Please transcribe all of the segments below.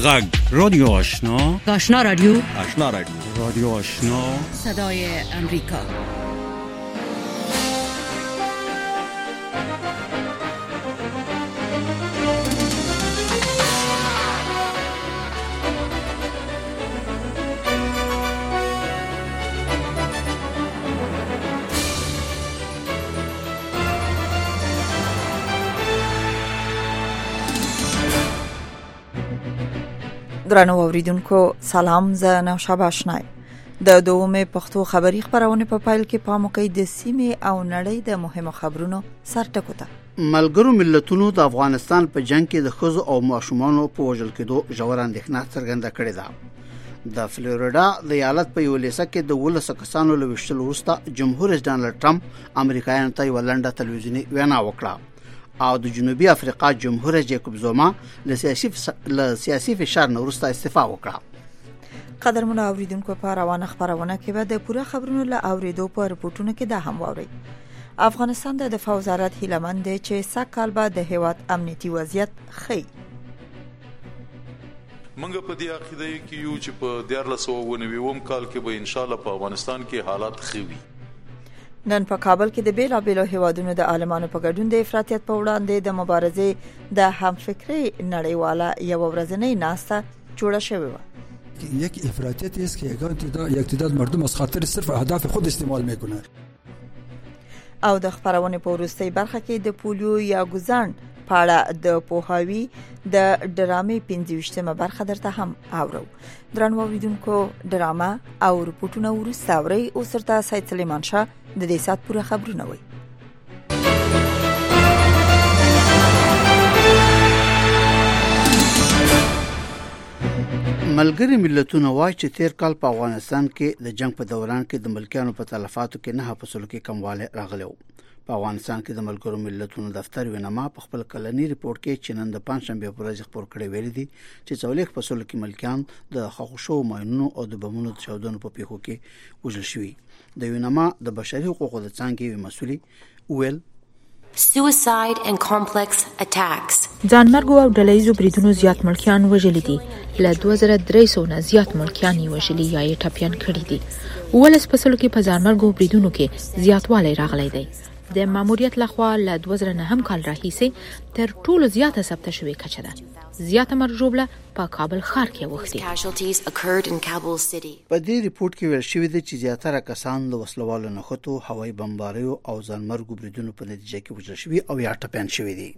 غږ رادیو آشنا، آشنا رادیو، آشنا رادیو، رادیو آشنا، صدای امریکا. درنو اوریدونکو سلام، زه نوشابه آشنای. د دومې پښتو خبری خبرونه په پایل کې پاموکې د سیمې او نړۍ د مهمو خبرونو سرټکو ته. ملګرو ملتونو د افغانستان په جنگ کې د ښځو او ماشومانو په وژل کېدو ژور اندېښنه څرګنده کړې ده. د فلوریډا د ایالت په یو لیسه کې د 12 کسانو له وشتلو وروسته جمهور رئیس ډانلډ ټرمپ امریکایانو ته یو لنډه تلویزیونی وینا وکړه او د جنوبي افریقا جمهور رئیس جیکوب زوما له سیاسي فشار نه وروسته استعفا وکړه. قدرمن اوریدونکو په روانه خبرونه کې به د پوره خبرونو له اوریدو په رپورټونو کې دا هم واوري. افغانستان د دفاع وزارت هیلمند دی چې سکهال به د هیواد امنیتي وضعیت خي. منګه په دې عقیده کې یو چې په 1490 کال کې به ان شاء الله په افغانستان کې حالات ښه وي. نن په کابل کې د بیلابیلو هیوادونو د عالمانو په ګډون د افراطیت په وړاندې د مبارزې د همفکرۍ نړیواله یو ورځنۍ ناسته جوړه شوې و. یک افراطیت است که یک تعداد مردم از خاطر صرف اهداف خود استعمال میکنه. او د خبرونه په وروستۍ برخه کې د پولیو یا ګوزن په اړه د پوهاوی د ډرامې 25مه برخه درته هم اورو. درنو اوریدونکو ډرامه او رپورټونه ورسته اوري او سرته سید سلیمان شاه د دې سات پوره خبرونه وي. ملګری ملتونه وایي چې تیر کال په افغانستان کې د جنگ په دوران کې د ملکیانو په تلفاتو کې 9% کې کموالی راغلی. په افغانستان کې د ملګرو ملتونو دفتر وینما په خپل کلنی ریپورت کې چې نن د پنځشنبه په ورځ خبر کړی ویل دي چې 40% کې ملکیان د خښوشو ماینونو او د بمونو د چاودنو په پیښو کې وژل شوي. د وینما د بشري حقوقو د څانګې مسؤلي ویل Suicide and complex attacks. ځانمرګ او ډلهیزو بریدونو زیات ملکیان وژلي دي. له 2300 نه زیات ملکیان یې وژلي یا یې ټپیان کړي دي. 12% کې په ځانمرګ بریدونو کې زیاتوالی راغلی دی. د ماموریت لخوا له 2009 کال راهیسې تر ټولو زیاته ثبت شوې کچه ده. زیاته مرجوبله په کابل ښار کې وختي. په دې ریپورت کې ویل شوی دی چې زیاتره کسان له وسلوالو نښتو، هوایي بمباریو او ځانمرګو بریدونو په نتیجه کې وژل شوي او یا ټپیان شوي دي.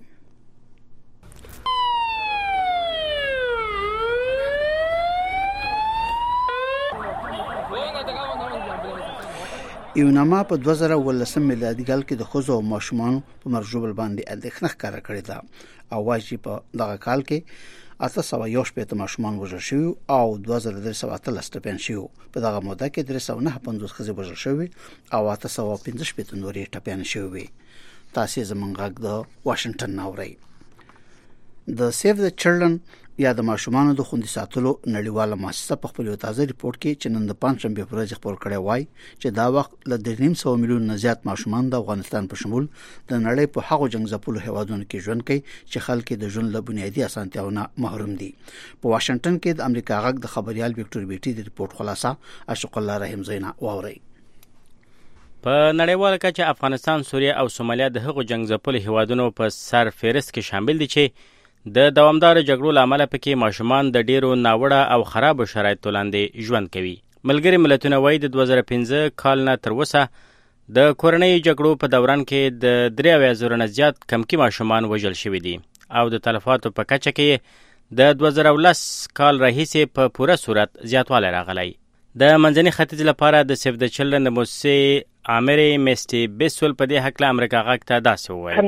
یونما په 2018 میلادي کال کې د ښځو او ماشومانو په مرجوبل باندې اندېښنه ښکاره کړې ده او وايي چې په دغه کال کې 801 ماشومان وژل شوي او 2313 ټپیان شوي. په دغه موده کې 359 ښځې وژل شوي او 815 نورې ټپیان شوي. تاسو زمونږ غږ د واشنگټن اورئ. د سیو د چلډرن یا د ماشومانو د خوندي ساتلو نړیواله مؤسسه په خپل تازه ریپورت کې چې نن د پنځشنبه په ورځ خبر کړی وای چې دا وخت له 2.5 میلیون نه زیات ماشومان د افغانستان په شمول د نړۍ په هغو جنگ ځپلو هیوادونو کې ژوند کوي چې خلک د ژوند له بنیادي اسانتیاونو محروم دي. په واشنگټن کې د امریکا غږ د خبريال وکټور بیټي د ریپورت خلاصه اشق الله رحیم زینا واوري. په نړیواله کچه افغانستان، سوریه او سومالیا د هغو جنگ ځپلو هیوادونو په سر فهرست کې شامل دي چې د دوامدار جګړو لامل پکې ماشومان د ډیرو ناوړه او خراب شرایطو لاندې ژوند کوي. ملګری ملتونه وایي د 2015 کال نه تر اوسه د کورنۍ جګړو په دوران کې د 3000 نه زیات کمکی ماشومان وژل شوي دي او د تلفاتو په کچه کې د 2010 کال راهیسې په پوره صورت زیاتوالی راغلی. د منځني ختیځ لپاره د سیو د چلډرن د مؤسسې عامر میسټي بیسول په دې حق له امریکا غږ ته داسې وویل: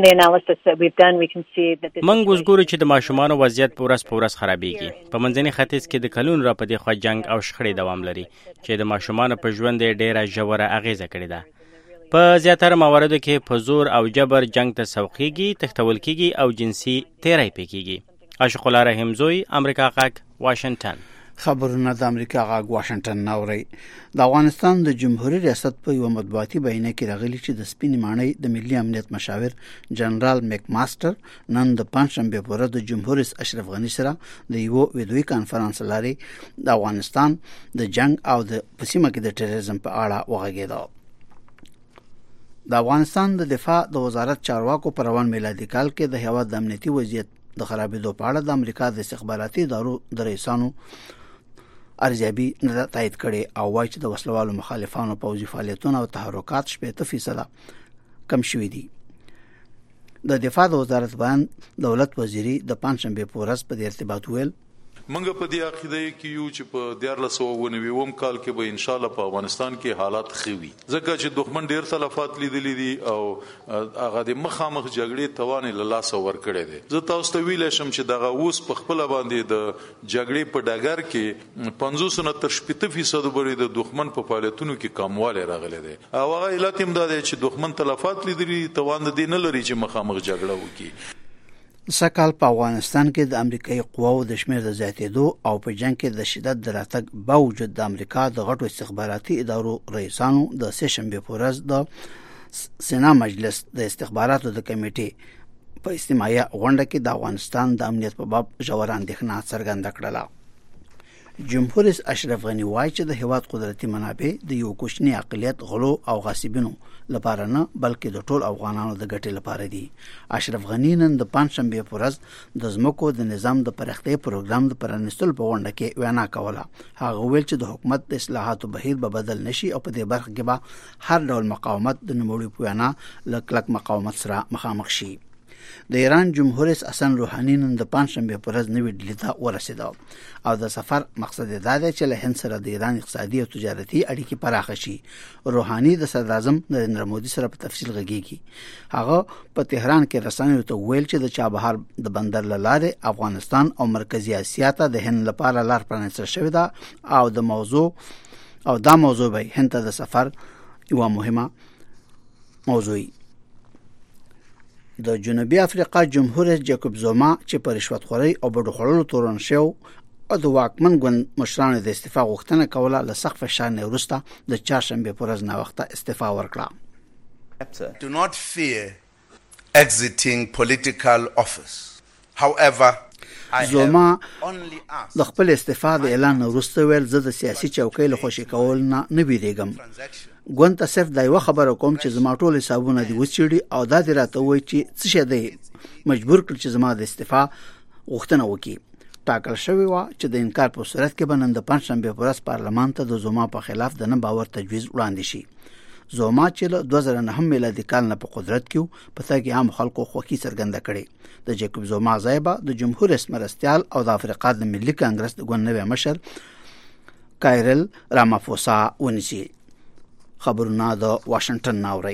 موږ اوس ګورو چې د ماشومانو وضعیت په ورځ خرابېږي. په منځني ختیځ کې د کلونو را په دې خوا جنگ او شخړې دوام لري چې د ماشومانو په ژوند یې ډېره ژوره اغیزه کړې ده. په زیاتره مواردو کې په زور او جبر جنگ ته سوق کېږي، تښتول کېږي او جنسي تیری پې کېږي. اشق الله رحیم زوی، امریکا غږ، واشنگټن. خبرونه د امریکا غاګ واشنگټن ناوړي. د افغانستان د جمهوریت ریاست په یو مطبوعاتي بیان کې راغلي چې د سپینې ماڼۍ د ملي امنیت مشاور جنرال میک ماستر نن د پنځشنبه په ورځ د جمهور رئیس اشرف غنی سره د یو ویډیوي کانفرنس لاري د افغانستان د جنگ او د پسیمه کې د ټیرریزم په اړه وغږېده. د افغانستان د دفاع د وزارت چارواکو پر روان میلادي کال کې د هیواد د امنیتي وضعیت د خرابېدو په اړه د امریکا د استخباراتي ادارو د رئیسانو ارزیابي نه تایید کړي او وايي چې د وسلوالو مخالفانو پوځي فعالیتونه او تحرکات 80% کم شوي دي. د دفاع د وزارت بیان دولت وزیری د پنځشنبه په ورځ په ارتباط ویل منګه په دې عقیده کې یو چې په 1499 کال کې به ان شاء الله په افغانستان کې حالات خوي ځکه چې دښمن ډیر تلفات لیدلې دي او هغه د مخامخ جګړې توان له لاس ور کړی دي. زه تاسو ته ویل شم چې دغه اوس په خپل باندې د جګړې په ډګر کې 50% پورې د دښمن په فعالیتونو کې کمواله راغلی دی او هغه علت هم دا دی چې دښمن تلفات لیدلې توان د نه لري چې مخامخ جګړه وکړي. سکهال په افغانستان کې د امریکایي قواو د شمیر د زیاتېدو او په جنگ کې د شدت د راتګ باوجود د امریکا د غټو استخباراتي ادارو رئیسانو د سه شنبه په ورځ د سنا مجلس د استخباراتو د کمیټې په اجتماعي غونډه کې د افغانستان د امنیت په باب ژور اندېښنه څرګنده کړه. جمهور رئیس اشرف غنی وایي چې د هیواد قدرتي منابع د یو کوچنی اقلیت غلو او غاصبینو لپاره نه بلکې د ټول افغانانو د ګټې لپاره دي. اشرف غنی نن د پنځشنبه په ورځ د ځمکو د نظام د پرختې پروګرام د پرانستلو په غونډه کې وینا کوله. هغه ویل چې د حکومت د اصلاحاتو بهیر به بدل نشي او په دې برخه کې به هر ډول مقاومت د نوموړي په وینا لکلک مقاومت سره مخامخ شي. د ایران جمهور رئیس حسن روحاني نن د پنځشنبه په ورځ نوې ډیلي ته ورسېد او د سفر مقصد دا دی چې له هند سره د ایران اقتصادي او تجارتي اړیکې پراخه شي. روحاني د صدر اعظم نریندرا مودي سره په تفصیل غږیږي. هغه په تهران کې رسنیو ته ویل چې د چابهار د بندر لاره افغانستان او مرکزی اسیا ته د هند لپاره لار پرانیستل شوې ده او دا موضوع به هند ته د سفر یو مهمه موضوع. د جنوبي افریقا جمهور رئیس جیکوب زوما چې په رشوت خورۍ او بډو خوړلو تورن شو او د واکمن ګوند مشرانو د استعفا غوښتنه کوله له سخت فشار نه وروسته د چهارشنبه په ورځ ناوخته استعفا ورکړه. Do not fear exiting political office. However, زوما د خپل استعفا د اعلان وروسته ویل زه د سیاسي چوکۍ له خوشي کول نه بیریږم. ګوند ته صرف دا یو خبره کوم چې زما ټول حسابونه دی وڅېړي او دا دی راته وایي چې څه شه دی مجبور کړ چې زما د استعفا غوښتنه وکړي. ټاکل شوی و چې د انکار په صورت کې به نن د پنځشنبه په ورځ پارلمان ته د زوما په خلاف د نه باور تجویز وړاندې شي. زوما چې له 2009 میلادي کال نه په قدرت کې په تاګي عام خلکو خوښي څرګنده کړي. د جیکوب زوما ځایبه د جمهور رئیس مرستيال او د افریقا د ملي کانګرس د ګوند نوی مشر کایرل رامافوسا ونیسي. خبرونه د واشنگټن ناوړي.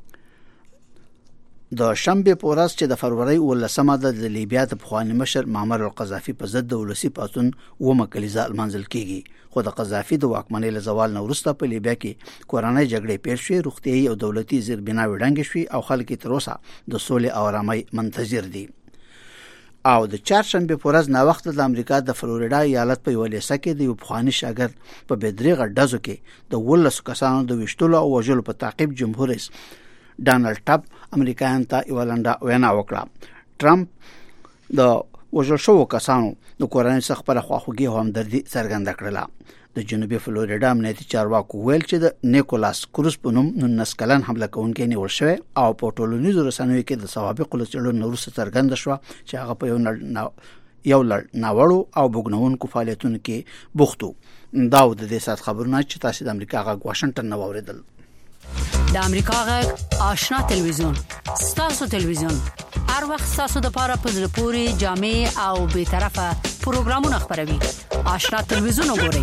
د شنبه په ورځ چې د فروری 18مه د لیبیا د پخوانی مشر معمر القذافي په ضد د ولسی پاتون و مکلیزه المنزل کیږي. خو د قذافي د واکمنۍ له زوال نه وروسته په لیبیا کې کورنۍ جګړې پیل شوې، روغتيایي او دولتي زیربناوې ډنګ شوې او خلک تر اوسه د سولې او آرامۍ منتظر دي. او د چهارشنبه په ورځ ناوخته د امریکا د فلوریډا ایالت په ویلیسا کې د یو پخوانی شاګرد په بدرېغه ډزو کې د 12 کسانو د وشتلو او وژلو په تعقیب جمهور رئیس ډانلډ ټرمپ امریکایان ته یو لنډه وینا وکړه. ټرمپ د وژل شوو کسانو د کورنۍ څخه پر خواخوږي او همدردي څرګنده کړله. د جنوبي فلوریډا امنیتي چارواکو ویل چې د نیکولاس کروز په نوم 19 کلن حمله کوونکی نیول شوی او په ټولنیزو رسنیو کې د سوابق لچړو وروسته څرګنده شو چې هغه په یو ناوړو او بګنونکو فعالیتونو کې بوختو. دا د دې سات خبرونه چې تاسو د امریکا غږ واشنگټن نو اوریدل. د امریکا غږ آشنا تلویزیون ستاسو تلویزیون هر وخت ستاسو د پاره په زړه پوري جامع او به طرفه پروګرامونه خبروي. آشنا تلویزیون وګورئ.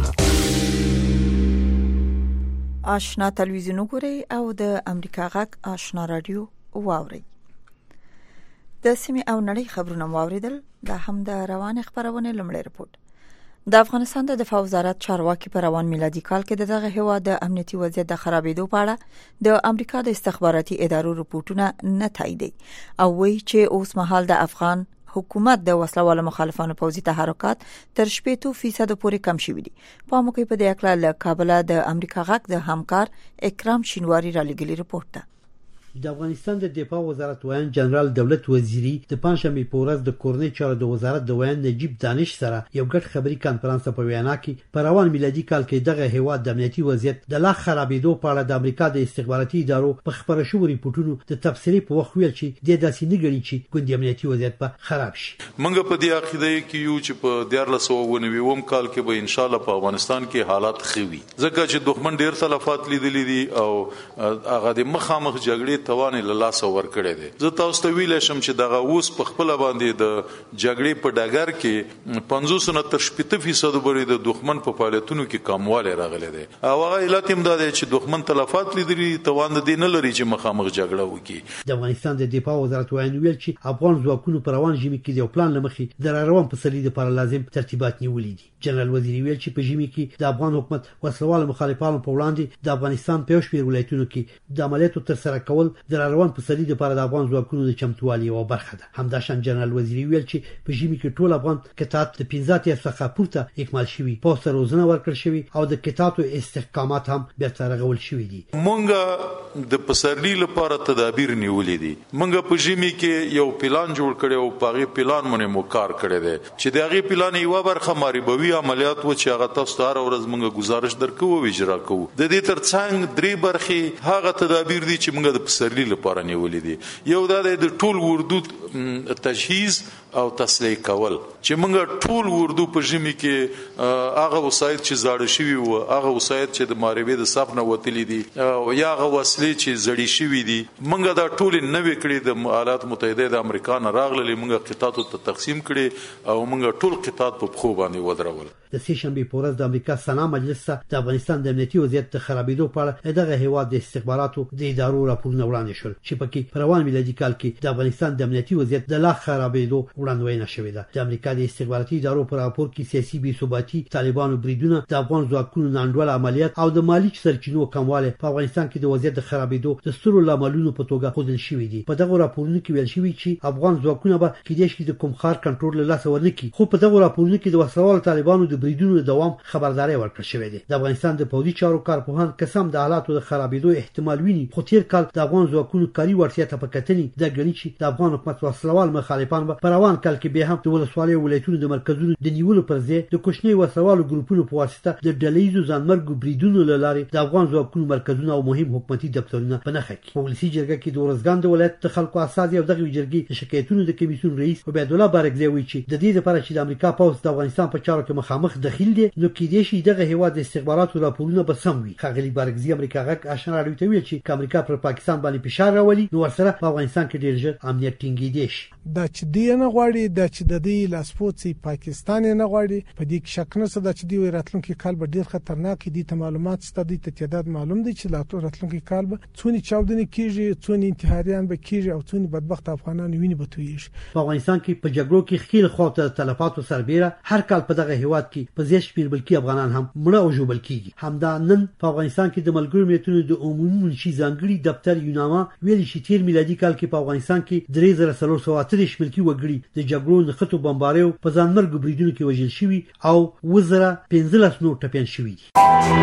آشنا تلویزیون وګورئ او د امریکا غږ آشنا رادیو واورئ. د سیمې او نړۍ خبرونه واوریدل. دا هم د روان خبرونه لمړی رپورت. د افغانستان د دفاع وزارت چارواکي په روان میلادي کال کې دغه هیواد د امنیتي وضعیت د خرابېدو په اړه د امریکا د استخباراتي ادارو رپورټونه نه تاییدي او وایي چې اوس مهال د افغان حکومت د وسلوالو مخالفانو پوځي تحرکات تر 80% پورې کم شوي دي. په موقع په دې اکلا له کابل د امریکا غاک د همکار اکرام شینواری را لګلی رپورت ده. د افغانستان د دفاع وزارت وایي جنرال دولت وزیری د پنځمې په ورځ د کورنۍ چارو د وزارت د وایي نجیب دانش سره یو ګډ خبري کانفرنس په وینا کې په روان میلادي کال کې دغه هیواد د امنیتي وضعیت د لا خرابېدو په اړه د امریکا د استخباراتي ادارو په خبرو شوو ریپورتونو د تفسیري په وخت ویل چې د داسې نه غړي چې ګوندي امنیتي وضعیت په خراب شي. منګه په دې عقیده کې یو چې په 1499 کال کې به ان شاء الله په افغانستان کې حالات خوي ځکه چې دښمن ډیر تلفات لیدلې دي او هغه د مخامخ جګړې توان له لاس ور کړی دی. زه تاسو ته ویل شم چې دغه اوس په خپل باندې د جګړې په ډګر کې 50 نه تر 70% پورې د دښمن په فعالیتونو کې کموالی راغلی دی. او هغه علت هم دا دی چې دښمن تلفات لیدلي توان د دې نه لري چې مخامخ جګړه وکړي. د افغانستان د دفاع وزارت وایي ویل چې افغان ځواکونو پر روان ژمي کې د پلان لمخې د روان فصلي لپاره لازم ترتیبات نیولې دي. جنرال وزیری ویل چې په ژمي کې د افغان حکومت وسلوال مخالفانو په وړاندې د افغانستان په شمېر ولایتونو کې د عملیاتو تر سره کول د روان فصلي لپاره د افغان ځواکونو د چمتووالي یوه برخه ده. همداشان جنرال وزیری ویل چې په ژمي کې ټول افغان کتات د 15 څخه پورته اکمال شوي پوسټ روزنه ورکړل شوی او د کتاتو استحکامات هم بیرته رغول شوي دي. مونږ د پسرلی لپاره تدابیر نیولې دي. مونږ په ژمي کې یو پلان جوړ کړی او په هغه پلان باندې مو کار کړی دی چې د هغه پلان یو برخه ماریبوي عملیات و چې هغه تاسو ته هر ورځ مونږ گزارش درکو او اجرا کوو. د دې ترڅنګ درې برخې هغه تدابیر دي چې مونږ د پسرلی لپاره نیولې دي. یو دا د ټول اردو تجهیز او تصلیح کول چې مونږ ټول اردو په ژمي کې هغه وسایل چې زاړه شوي وو هغه وسایل چې د ماریبې د صف نه وتلي دي او یا هغه وسلې چې زړې شوي دي مونږ دا ټول نوې کړې د ایالات متحده د امریکا نه راغلي مونږ قطعاتو ته تقسیم کړي او مونږ ټول قطعات په خو باندې ودرول. د سې شنبې په ورځ د امریکا سنا مجلس د افغانستان د امنیتي وضعیت د خرابېدو په اړه دغه هیواد د استخباراتو د ادارو راپورونه وړاندې شول چې پکې په روان میلادي کال کې د افغانستان د امنیتي وضعیت د لا خرابېدو وړاندوینه شوې ده. د امریکا د استخباراتي ادارو په راپور کې سیاسي بې ثباتي، طالبانو بریدونه، د افغان ځواکونو ناانډوله عملیات او د مالي سرچینو کموالی په افغانستان کې د وضعیت د خرابېدو د سترو لاملونو په توګه ښودل شوي دي. په دغه راپورونو کې ویل شوي چې افغان ځواکونه به کېدای شي د کوم ښار کنټرول له لاسه ورنکړي، خو په دغه راپورونو کې د وسلوالو طالبانو د بریدونو د دوام خبرداري ورکړل شوې ده. د افغانستان د پوځي چارو کارپوهان قسم د حالاتو د خرابېدو احتمال ویني، خو تیر کال د افغان ځواکونو کاري وړتیا ته په کتنې د ګڼي چې د افغان حکومت وسلوال مخالفان په روان کال کې بیا هم د ولسوالۍ ولایتونو د مرکزونو د نیولو پر ځای د کوچني وسلوالو ګروپونو په واسطه د ډلهییزو ځانمرګو بریدونو له لارې د افغان ځواکونو مرکزونه او مهم حکومتي دفترونه په نښه کړي. په ولسي جرګه کې د ارزګان د ولایت د خلکو استازي او دغه جرګې د شکایتونو د کمیسیون رئیس عبید الله بارکزی وایي چې د دې لپاره چې د امریکا پوځ د افغانستان په چارو کې مخامخ دخیل دي نو کېدای شي دغه هیواد د استخباراتو راپورونه به سم وي. ښاغلي بارکزی امریکا غږ آشنا راډیو ته ویل چې امریکا پر پاکستان باندې فشار راولي نو ورسره په افغانستان کې ډېر ژر امنیت ټینګېدای شي. دا چې دی نه غواړي دا چې د دې لاسپوڅي پاکستان نه غواړي په دې کې شک نشته دا چې دی راتلونکي کال به ډېر خطرناک دي. ته معلومات ستدي ته تعداد معلوم دي چې راتلونکي کال به څونی چاودنې کیږي، څونی انتحاریان به کیږي او څونی بدبخت افغانان ویني به تویږي. په افغانستان کې په جګړو کې خېل خواته تلفات سربېره هر کال په دغه هیواد کې په زیات شمېر بلکې افغانان هم مړه او ژوبل کیږي. همدا نن په افغانستان کې د ملګرو ملتونو د عمومي منشي ځانګړي دفتر یوناما ویلي چې تیر میلادي کال کې په افغانستان کې 3438 ملکي وګړي د جګړو نښتو بمباریو په ځانمرګو بریدونو کې وژل شوي او 2015 نور ټپیان شوي دي.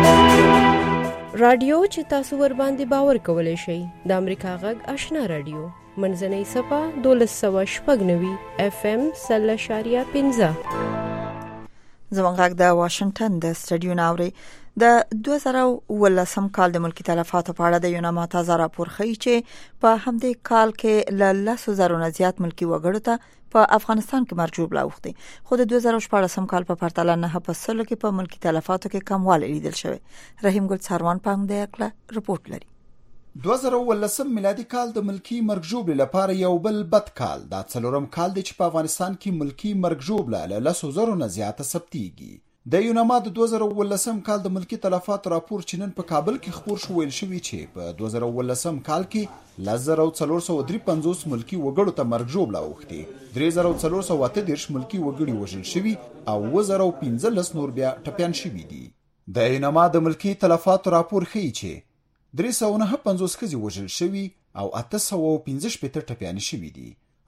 رادیو چې تاسو ور باندې باور کولای شئ د امریکا غږ آشنا رادیو منځنۍ صفه 1290 FM 0.15 زموږ غږ د واشنگټن د سټډیو ناوري د 2018 کال د ملکی تلفاتو په اړه د یوناما تازه راپور ښیي چې په همدې کال کې له 100,000 نه زیات ملکی وګړو ته په افغانستان کې مرجوع لاوختي، خو د 2014 کال په پرتله 9% کې په ملکی تلفاتو کې کموالی لیدل شوی. رحیم ګل څاروان پام دی کړه رپورت لري. 2018 میلادي کال د ملکی مرګ ژوبلې لپاره یو بل بد کال. دا څلورم کال دی چې په افغانستان کې ملکی مرګ ژوبله له 100,000 نه زیاته ثبتېږي. د یوناما د 2018 کال د ملکی تلفات راپور چې نن په کابل کې خپور شو ویل شوی چې په 2018 کال کې 10453 ملکی وګړو ته مرګ ژوبله اوښتي، 3438 ملکی وګړي وژل شوي او 2015 نور بیا ټپیان شوي دي. د یوناما د ملکی تلفات راپور ښیي چې 359 ښځې وژل شوي او 815 ټپیان شوي دي.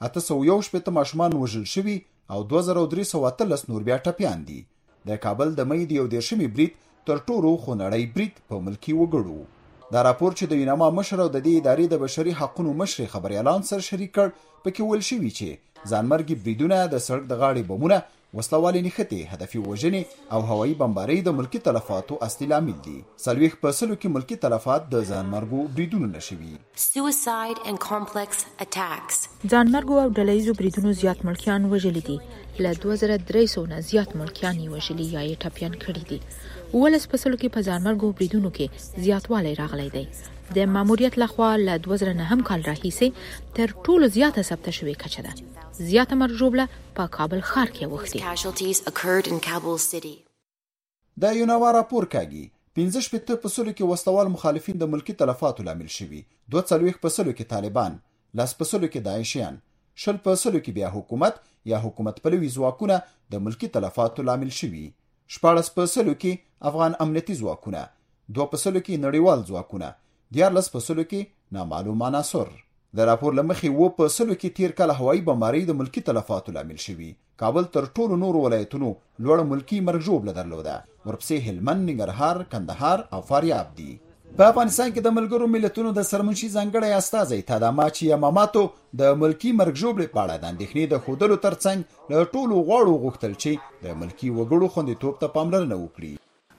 818 ماشومان وژل شوي او 2313 نور بیا ټپیان دي. د کابل د مې د 11 برید تر ټولو خونړی برید په ملکی وګړو. دا راپور چې د یوناما مشر او د دې ادارې د بشري حقوقو مشر خبريالان سره شریک کړ پکې ویل شوی چې ځانمرګي بریدونه د سړک د غاړې بمونه وسلوالې نښتې هدفي وژنې او هوایي بمبارۍ د ملکی تلفاتو اصلي لامل دي. 40% کې ملکی تلفات د ځانمرګو بریدونو نشوي. Suicide and complex attacks. ځانمرګو او ډلهیزو بریدونو زیات ملکیان وژلي دي. له 2300 نه زیات ملکیان وژلي یا یې ټپیان کړي دي. 18% کې په ځانمرګو بریدونو کې زیاتوالی راغلی دی. د ماموریت لخوا له 2009 کال راهیسې تر ټولو زیاته ثبت شوې کچه ده. زیاته مرګ ژوبله په کابل ښار کې وختي. د یوناما راپور کاږي 15% کې وسلوال مخالفین د ملکی تلفاتو لامل شوي. 42% کې طالبان، 10% کې داعشیان، 10% کې بیا حکومت یا حکومت پلوي ځواکونه د ملکی تلفاتو لامل شوي. 14% کې افغان امنیتي ځواکونه، 2% کې نړیوال ځواکونه، 14% کې نامعلوم عناصر. د راپور لمخې 2% کې تیر کال هوایي بمبارۍ د ملکی تلفاتو لامل شوي. کابل تر ټولو نورو ولایتونو لوړ ملکی مرګ ژوبله درلوده. ورپسې هلمند، ننګرهار، کندهار او فاریاب دي. په افغانستان کې د ملګرو ملتونو د سرمنشي ځانګړی استازی تاداماچی یاماماتو د ملکی مرګ ژوبلې په اړه د اندېښنې د ښودلو ترڅنګ له ټولو غواړو غوښتل چې د ملکی وګړو خوندیتوب ته پاملرنه وکړي.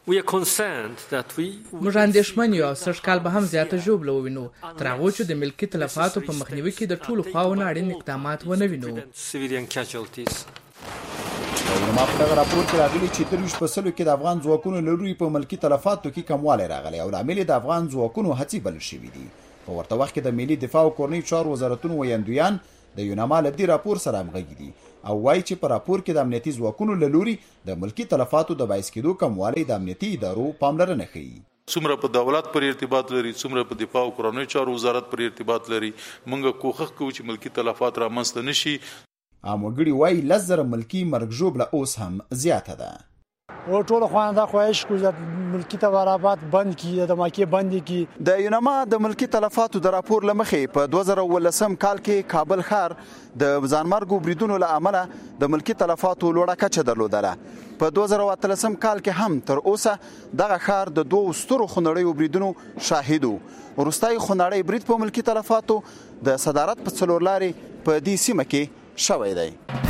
موږ اندېښمن یو او سږ کال به هم زیاته ژوبله ووینو تر هغو چې د ملکي تلفاتو په مخنیوي کې د ټولو خواوو اړین اقدامات ونه وینو. یوناما په دغه راپور کې راغلي چې 23% کې د افغان ځواکونو له لوري په ملکی تلفاتو کې کموالی راغلی او لامل د افغان ځواکونو هڅې بلل شوي دي. په ورته وخت کې د ملي دفاع او کورنۍ چارو وزارتونو ویاندویان د یوناما له دې راپور سره همغږي دي او وایي چې په راپور کې د امنیتي ځواکونو له لوري د ملکی تلفاتو د باعث کېدو کموالی د امنیتي ادارو پاملرنه ښیي. څومره په دولت پر ارتباط لري، څومره په دفاع او کورنۍ چارو وزارت پر ارتباط لري. موږ کوښښ کوو چې ملکی تلفات رامنځته نشي. عام وګړي وایي 10,000 ملکی مرګ ژوبله اوس هم زیاته ده. او ټول خوانده خواهش کو چې ملکی تبارابات بند کی د ماکي بند کی. د یوناما د ملکی تلفاتو د راپور لمخې په 2018 کال کې کابل ښار د ځانمرګو بریدونو له امله د ملکی تلفاتو لوړه کچه درلودله. په 2013 کال کې هم تر اوسه دغه ښار د 2 سترو خونړیو بریدونو شاهد و. وروستی خونړی برید په ملکی تلفاتو د صدارت په څلور لارې په دې سیمه کې شوی دی.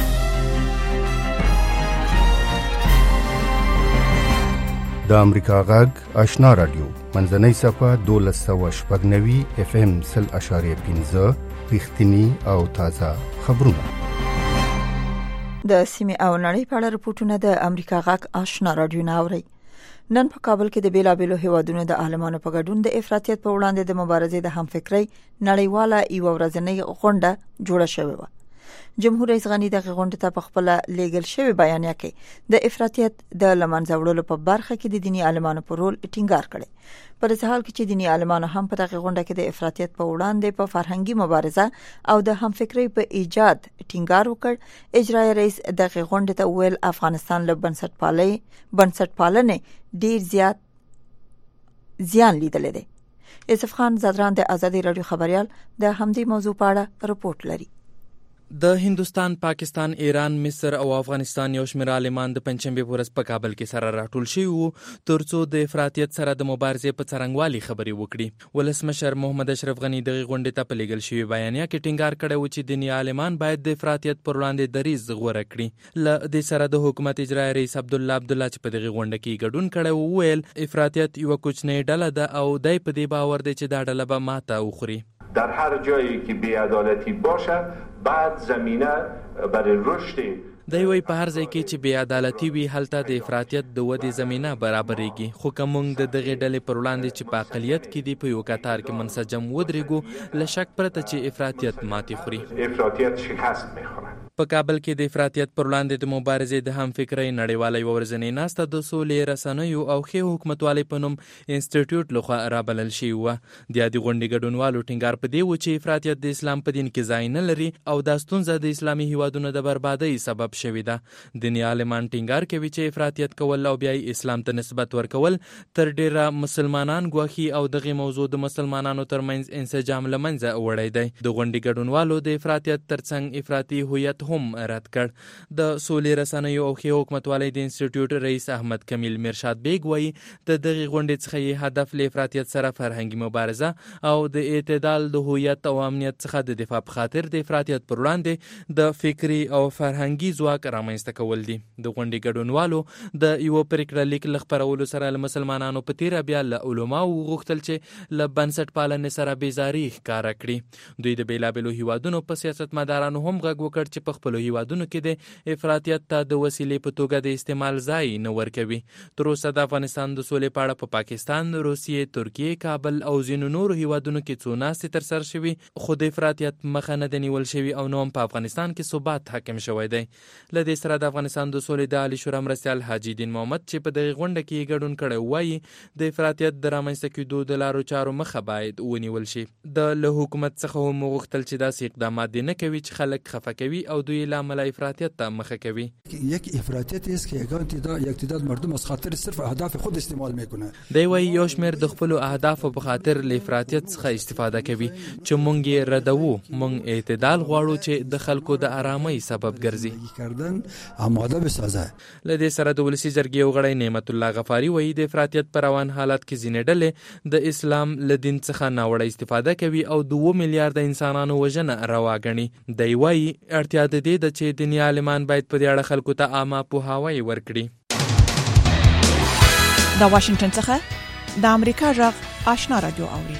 د امریکا غږ آشنا رادیو منځنۍ صفه 1290 FM 0.5 رښتینی او تازه خبرونه. د سیمې او نړۍ په اړه رپورټونه د امریکا غږ آشنا رادیو ناوړي. نن په کابل کې د بیلابیلو هیوادونو د عالمانو په ګډون د افراطیت په وړاندې د مبارزې د همفکرۍ نړیواله یو ورځنۍ غونډه جوړه شوې و. جمهور رئیس غنی دغه غونډه ته په خپل لیګل شوی بیانیه کې د افراطیت د لمنځه وړلو په برخه کې د دینی عالمانو په رول ټینګار کړي. په دې حال کې چې دینی عالمانو هم په دغه غونډه کې د افراطیت په وړاندې په فرهنګي مبارزه او د همفکرۍ په ایجاد ټینګار وکړ. اجرایي رئیس دغه غونډه ته ویل افغانستان له بنسټپالنې ډیر زیات زیان لیدل دي. یوسف خان زدران د آزادی رادیو خبريال د همدې موضوع په اړه رپورټ لري. د هندستان، پاکستان، ایران، مصر او افغانستان یو شمېر عالمان د پنځشنبې په ورځ په کابل کې سره راټول شوي وو ترڅو د افراطیت سره د مبارزې په څرنګوالي خبرې وکړي. ولسمشر محمد اشرف غنی دغه غونډې ته په لیږل شوې بیانیه کې ټینګار کړی و چې دیني عالمان باید د افراطیت پر وړاندې دریځ غوره کړي. له دې سره د حکومت اجرایي رئیس عبدالله چې په دغه غونډه کې ګډون کړی و ویل افراطیت یو کوچنۍ ډله ده او دای په دې باور دی چې دا ډله به ماته وخوري. در هر جایی که بی‌عدالتی باشه بعد زمینه برای رشد دی وی په هر ځای کې چې بې عدالتي وي هلته د افراطیت د ودې زمینه برابرېږي. خو که موږ د دغې ډلې پر وړاندې چې په اقلیت کې دي په یو کتار کې منسجم ودرېږو له شک پرته چې افراطیت ماتې خوري. افراطیت شکست میخورد. په کابل کې د افراطیت پر وړاندې د مبارزې د همفکرۍ نړیواله یوه ورځنۍ ناسته د سولې، رسنیو او ښې حکومتوالۍ په نوم انسټیټیوټ لخوا رابلل شوې وه. د یادې غونډې ګډونوالو ټینګار په دې و چې افراطیت د اسلام په دین کې ځای نه لري او دا ستونزه د اسلامي هیوادونو د بربادۍ سبب شوې ده. دیني عالمان ټینګار کوي چې افراطیت کول او بیا اسلام ته نسبت ورکول تر ډیره مسلمانان ګواښي او دغه موضوع د مسلمانانو ترمنځ انسجام له منځه وړی دی. د غونډې ګډونوالو د افراطیت ترڅنګ افراطي هویت هم رد کړ. د سولې، رسنیو او ښې حکومتوالۍ د انسټیټیوټ رئیس احمد کمیل میرشاد بیگ وایي د دغې غونډې څخه یې هدف له افراطیت سره فرهنګي مبارزه او د اعتدال د هویت او امنیت څخه د دفاع په خاطر د افراطیت پر وړاندې د فکري او فرهنګي ځواک رامنځته کول دي. د غونډې ګډونوالو د یوه پریکړه لیک له خپرولو سره له مسلمانانو په تیره بیا له علماو وغوښتل چې له بنسټ پالنې سره بیزاري ښکاره کړي. دوی د بېلابېلو هیوادونو په سیاستمدارانو هم غږ وکړ چې په خپلو هیوادونو کې د افراطیت ته د وسیلې په توګه د استعمال ځای نه ورکوي. تر اوسه د افغانستان د سولې په اړه په پاکستان، روسیې، ترکیې، کابل او ځینو نورو هیوادونو کې څو ناستې ترسره شوي خو د افراطیت مخه نه ده نیول شوي او نو هم په افغانستان کې ثبات حاکم شوی دی. له دې سره د افغانستان د سولې د عالي شورا مرستیال حاجي دین محمد چې په دغې غونډه کې ګډون کړی وایي د افراطیت د رامنځته کېدو د لارو چارو مخه باید ونیول شي. د له حکومت څخه هم وغوښتل چې داسې اقدامات دې نه کوي چې خلک خفه کوي او دوی له امله افراطیت ته مخه کوي. یک افراطیت است که یک تعداد مردم از خاطر صرف اهداف خود استعمال میکنه. دی وایي یو شمېر د خپلو اهدافو په خاطر له افراطیت څخه استفاده کوي چې موږ یې ردوو. موږ اعتدال غواړو چې د خلکو د آرامۍ سبب ګرځي. کردن آماده بسازه. له دې سره د ولسي جرګې یو غړی نعمت الله غفاري وایي د افراطیت په روان حالت کې ځینې ډلې د اسلام له دین څخه ناوړه استفاده کوي او 2 میلیارده انسانانو وژنه روا ګڼي. دی وایي اړتیا د دې ده چې دیني عالمان باید په دې اړه خلکو ته عامه پوهاوی ورکړي. د واشنگټن څخه د امریکا غږ آشنا رادیو اوري.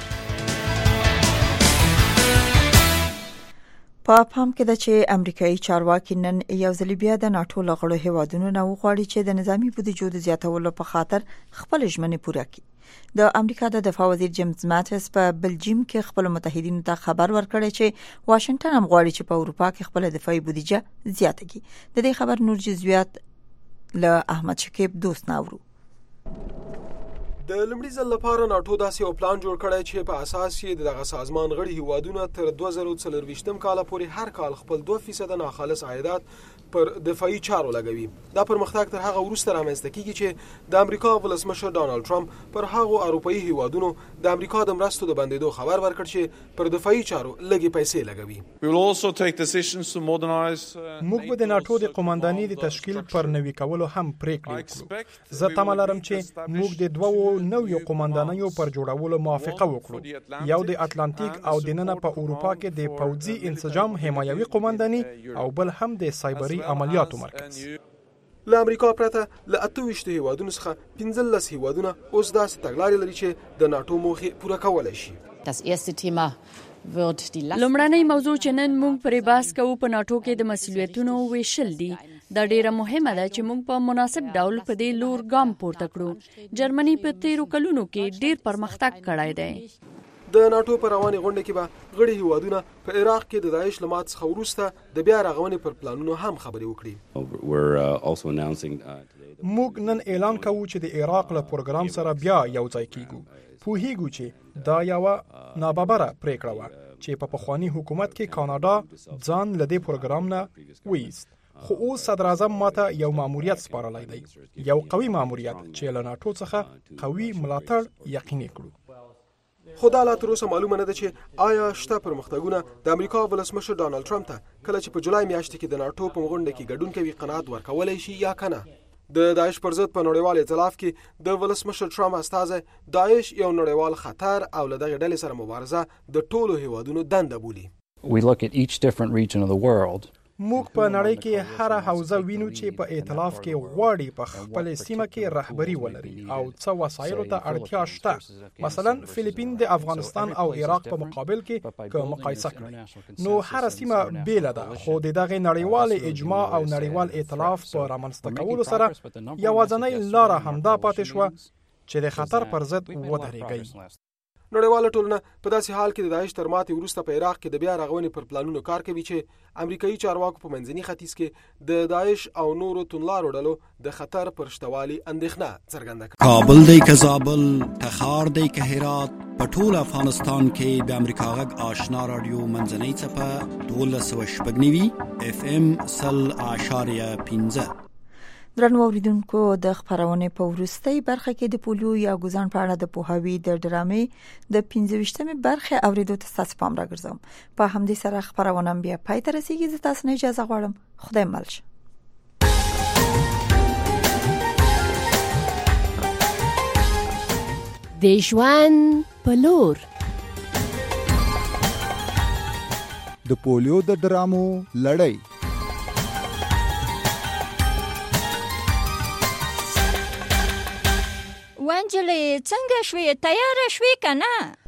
په پام کې ده چې امریکایي چارواکي نن یو ځل بیا د ناتو لغړو هیوادونو نه وغواړي چې د نظامی بودیجو د زیاتولو په خاطر خپل ژمنې پوره کړي. د امریکا د دفاع وزیر جیمز ماتس په بلجیم کې خپل متحدینو ته خبر ورکړی چې واشنگټن هم غواړي چې په اروپا کې خپل دفاعي بودیجه زیاته کړي. د دې خبر نور جزئیات له احمد شکیب دوست ناورو. د لومړي ځل لپاره ناتو داسې یو پلان جوړ کړی چې په اساس یې دغه سازمان غړي هیوادونه تر 2024 کال پورې هر کال خپل 2% ناخالص عایدات پر دفاعي چارو لګوي. دا پرمختګ تر هغه وروسته رامنځته کیږي چې د امریکا ولسمشر ډانلډ ټرمپ پر هغو اروپایي هیوادونو د امریکا د مرستو د بندیدو خبر ورکړ چې پر دفاعي چارو لګي پیسې لګوي. موږ به د ناتو د قوماندانۍ د تشکیل پر نوي کولو هم پریکړه وکړو. زه تمه لرم چې موږ د دوو نویو قوماندانیو پر جوړولو موافقه وکړو. یو د اتلانتیک او د نن په اروپا کې د پوځي انسجام حمایوي قومانداني او بل هم د سایبري عملیاتو مرکز. له امریکا پرته له 28 هیوادونو څخه 15 هیوادونه اوس داسې تګلارې لري چې د ناتو موخې پوره کولای شي. لومړنۍ موضوع چې نن موږ پرې بحث کوو په ناتو کې د مسؤلیتونو ویشل دي. دا ډیره مهمه ده چې موږ په مناسب ډول په دې لور ګام پورته کړو. جرمني په 13 کلونو کې ډیر پرمختګ کړی دی. د ناتو په رواني غونډه کې به غړي هیوادونه په عراق کې د داعش له مات څخه وروسته د بیا رغونې پر پلانونو هم خبرې وکړي. موږ نن اعلان کوو چې د عراق له پروګرام سره بیا یو ځای کیږو. پوهیږو چې دا یو ناببره پریکړه و چې په پخوانی حکومت کې کاناډا ځان له دې پروګرام نه وایست. خو اوس صدر اعظم ماته یو ماموریت سپارلی دی. یو قوي ماموریت چې له ناتو څخه قوي ملاتړ یقیني کړو. خو دا لا تر اوسه معلومه نه ده چې آیا شته پرمختګونه د امریکا ولسمشر ډانلډ ټرمپ ته کله چې په جولای میاشت کې د ناتو په غونډه کې ګډون کوي قناعت ورکولای شي یا کنه. د داعش پر ضد په نړیوال ائتلاف کې د ولسمشر ټرمپ استازی داعش یو نړیوال خطر او له دغه ډلې سره مبارزه د ټولو هیوادونو دنده بولي. موږ په نړۍ کې هر حوزه وینو چې په ائتلاف کې غواړي په خپل سیمه کې رهبری ولري او څو وسایلو ته اړتیا شته. مثلا فلیپین د افغانستان او عراق په مقابل کې که مقایسه کړي نو هر سیمه بیل ده. خو دغه نړیوال اجماع او نړیوال ائتلاف په رامنځته کولو سره یوازینۍ لار همدا پاتې شو چې د خطر پر ضد ودرېږي. نړیواله ټولنه په داسې حال کې د داعش تر ماتې وروسته په عراق کې د بیا رغونې پر پلانونو کار کوي چې امریکایي چارواکو په منځني ختیځ کې د داعش او نورو توندلارو ډلو د خطر پر شتوالي اندېښنه څرګنده کړه. کابل دی که زابل، تخار دی که هرات، په ټول افغانستان کې د امریکا غږ آشنا رادیو منځنۍ څپه 1290 FM 0.15. درنو اوریدونکو د خبرونې په وروستۍ برخه کې د پولیو یا ګوزان په اړه د پوهاوی د ډرامې د 15مې برخه اوریدو ته تاسو پام راګرځوم. په همدې سره خبرونه بیا پای ته رسیږي. زه تاسو نه اجازه غواړم. خدای ملشه. د ژوند په لور د پولیو د ډرامو لړۍ. وانجلې څنګه شوې؟ تیار شوې کنه؟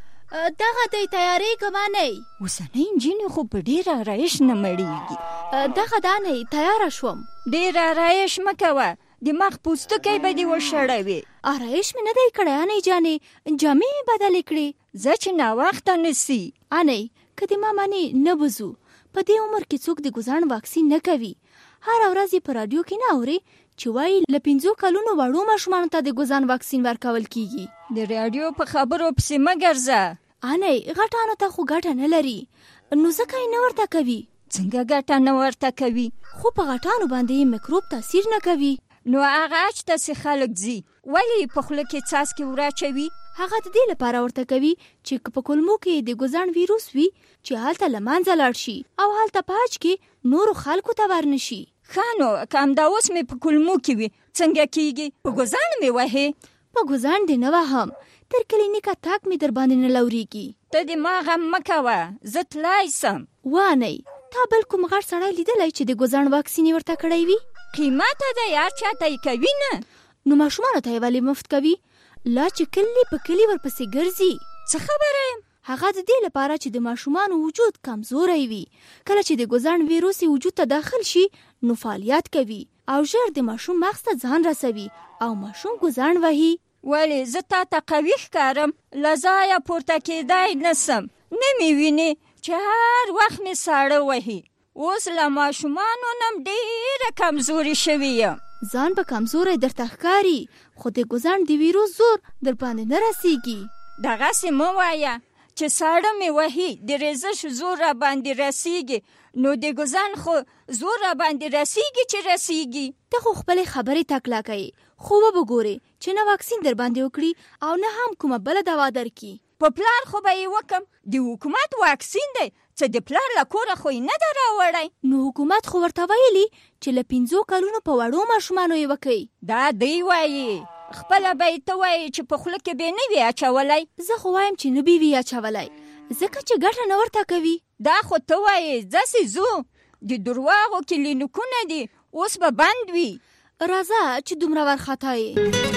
دغه د تیاری کمانې وسنۍ انجینې خو په ډیر آرایش نه مړیږي. دغه دانه تیار شوم. ډیر آرایش مکوه، د مخ پوستکی به دی وشړوي. آرایش مې نه دی کړی انې جانې، جامې بدل کړې. زه چې نا وخت نسی انې کدی ما مانی نه بزو. په دې عمر کې څوک د ګزان واکسین نه کوي. هر ورځ په رادیو کې نه اوري چې وایي ل 15 کلونو وړو ماشومانو ته د ګزان واکسین ورکول کیږي. د رادیو په خبرو پسې مګرځه. انې غټانو ته خو ګټه نه لري، نو ځکه یې نه ورته کوي. څنګه ګټه نه ورته کوي؟ خو په غټانو باندې میکروب تاثیر نه کوي. نو هغه چې خلک زی ولی په خوله کې څاڅکي وراچوي؟ هغه د دې لپاره ورته کوي چې په کولمو کې د ګزان ویروس وي چې هلته لمانځه لاړ شي او هلته پاج کې نورو خلکو ته ورنشي. خانو کم دا اوس مې په کولمو کې وي څنګه کیږي؟ په ګزان مې وهې؟ په ګزان دې نه وهم، تر کلینیکه تاک مې در باندې نه لوريږي. ته دې ما غم مکوه، زه تلای سم. وانه تا بل کوم غټ سړی لیدلی چې د ګزان واکسین ورته کړی وي؟ قیمته ده یار چاته یې کوي نه. نو ماشومانو ته یې ولې مفت کوي؟ لا چې کلی په کلی ورپسې ګرځي. څه خبره یم؟ هغه د دې لپاره چې د ماشومانو وجود کمزوری وي. کله چې د ګزان ویروس وجود ته داخل شي نو فعالیت کوي او ژر د ماشوم مغز ته ځان رسوي او ماشوم ګزان وهي. ولې زه تا ته قوي ښکارم؟ له ځایه پورته کېدای نسم. نه مې وینې چې هر وخت مې ساړه وهي. اوس له ماشومانو نم ډېره کمزوري شوې یم. ځان به کمزوری درته ښکاري، خو د ګزان د ویروس زور در باندې نه رسیږي. دغسې مه وایه چې ساړه مې وهي د ریزش زور را باندې رسیږي. نو د ګزان خو زور را باندې رسیږي چې رسیږي. ته خو خپلې خبرې تکلا کوي، خو وګورې چې نه واکسین در باندې وکړي او نه هم کومه بله دوا درکړي. په پلار خو به یې وکم، د حکومت واکسین دی، څه د پلار له کوره خو یې نه ده راوړی. نو حکومت خو ورته ویلي چې له 15 کلونو په وړو ماشومانو یې وکړي. دا دی وایي، خپله به یې ته وایي چې په خوله کې به نه وي اچولی. زه خو وایم چې نه به وي اچولی ځکه چې ګټه نه ورته کوي. دا خو ته وایې ځسې ځو، د درواغو کلینیکونه دي اوس به بند وي. راځه چې دومره ورخطا یې.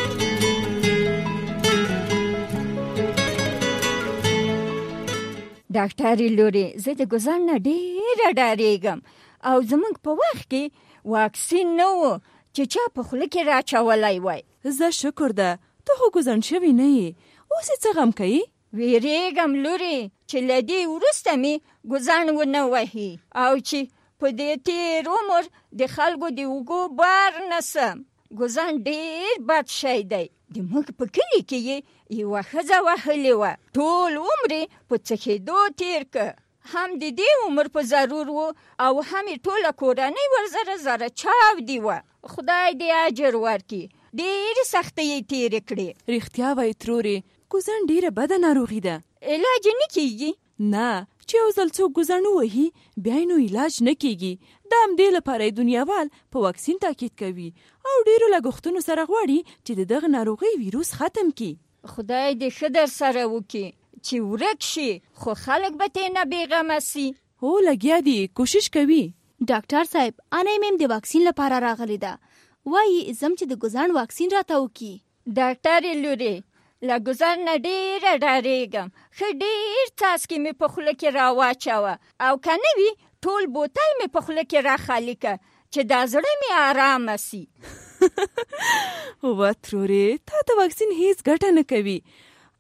ډاکټرې لورې زه د ګزان نه ډېره ډارېږم او زموږ په وخت کې واکسین نه و چې چا په خوله کې راچولی وای. زه شکر ده ته خو ګزان شوی نه یې، اوس یې څه غم کوي؟ ویریږم لورې چې له دې وروسته مې ګزان ونه وهي او چې په دې تېر عمر د خلکو د اوږو بار نسم. ګزان ډېر بد شی دی. د موږ په کلي کې یې یوه ښځه وهلې وه، ټول عمر یې په څښېدو تېر که. هم د دې عمر په ضرور و او هم یې ټوله کورنۍ ورسره زره چاودي وه. خدای دې اجر ورکړي، ډېرې سختۍ یې تېرې کړې. رښتیا وایي ترورې، ګزان ډېره بده ناروغي ده. علاج یې نه کېږي؟ نه، چې یو ځل څوک ګزان ووهي بیا یې نو علاج نه کېږي. د همدې لپاره یې دنیاوال په واکسین تاکید کوي او ډېرو لګښتونو سره غواړي چې د دغه ناروغۍ ویروس ختم کړي. خدای دې ښه در سره وکړي چې ورک شي، خو خلک به ترې نه بېغمه سي. هو لګیا دي، کوشش کوي. ډاکټر صاحب انۍ مې د واکسین لپاره راغلی ده، وایي زم چې د ګزان واکسین راته وکړي. ډاکټرې لورې له ګزان نه ډېره ډارېږم. ښه ډېر څاڅکي مې په خوله کې راواچوه او که نه وي ټول بوتل مې په خوله کې راخالي که چې دا زړه مې آرامه سي. و ترورې تا ته واکسین هیڅ ګټه نه کوي.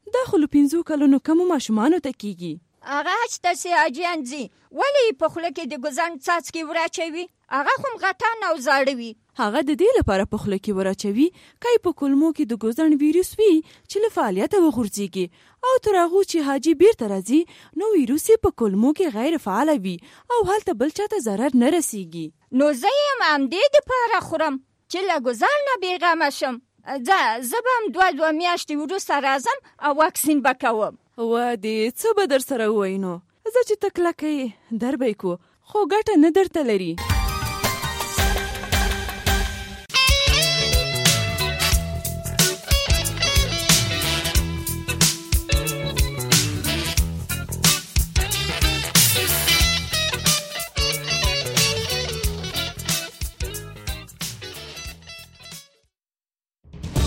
دا خو له 5 کلونو کمو ماشومانو ته کیږي. هغه چې تاسې حاجیان ځي ولې په خوله کې د ګزن څاڅکي وراچوي؟ هغه خو غټان او زاړه وي. هغه د دې لپاره په خوله کې وراچوي کای په کولمو کې د ګزن ویروس وي چې له فعالیته وغورځيږي او تر هغه چې حاجی بیرته راځي نو ویروس په کولمو کې غیر فعال وي او هلته بل چاته ضرر نه رسیږي. نو زه یې همدې دپاره خورم چې له ګزن نه بېغمه شم. زه به هم 2 میاشتې وروسته راځم او واکسین به کوم. دې څه به در سره ووایي نو؟ زه چې ته کلکه یې در به یې کو خو ګټه نه درته لري.